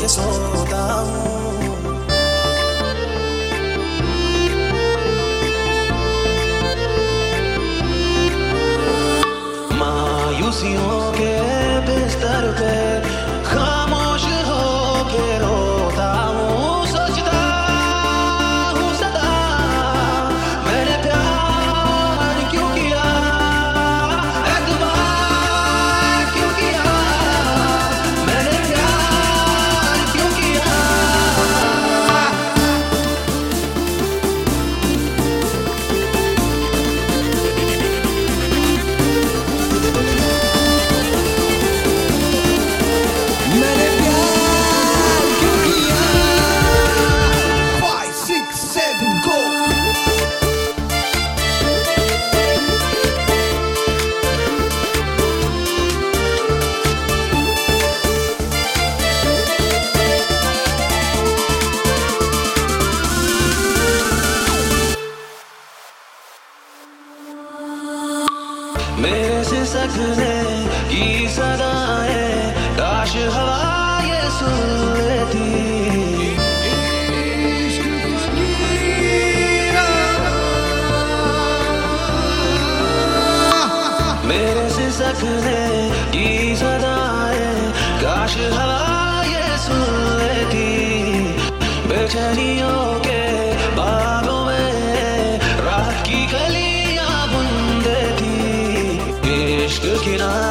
के सोता हूँ। मायूसियों के बिस्तर पे खामोश होके रोता हूँ। सोचता हूँ सदा मैंने प्यार क्यों किया, एतबार क्यों किया, मैंने प्यार क्यों किया। मैंने प्यार क्यों किया। 5, 6, 7 go। मेरे से सकने की सदाएं काश हवा ये सुन लेती। मेरे से सकने की सदाएं काश हवा ये सुन लेती। बेचैनियों के बागों में रात की कलियां बुन देती। इश्क की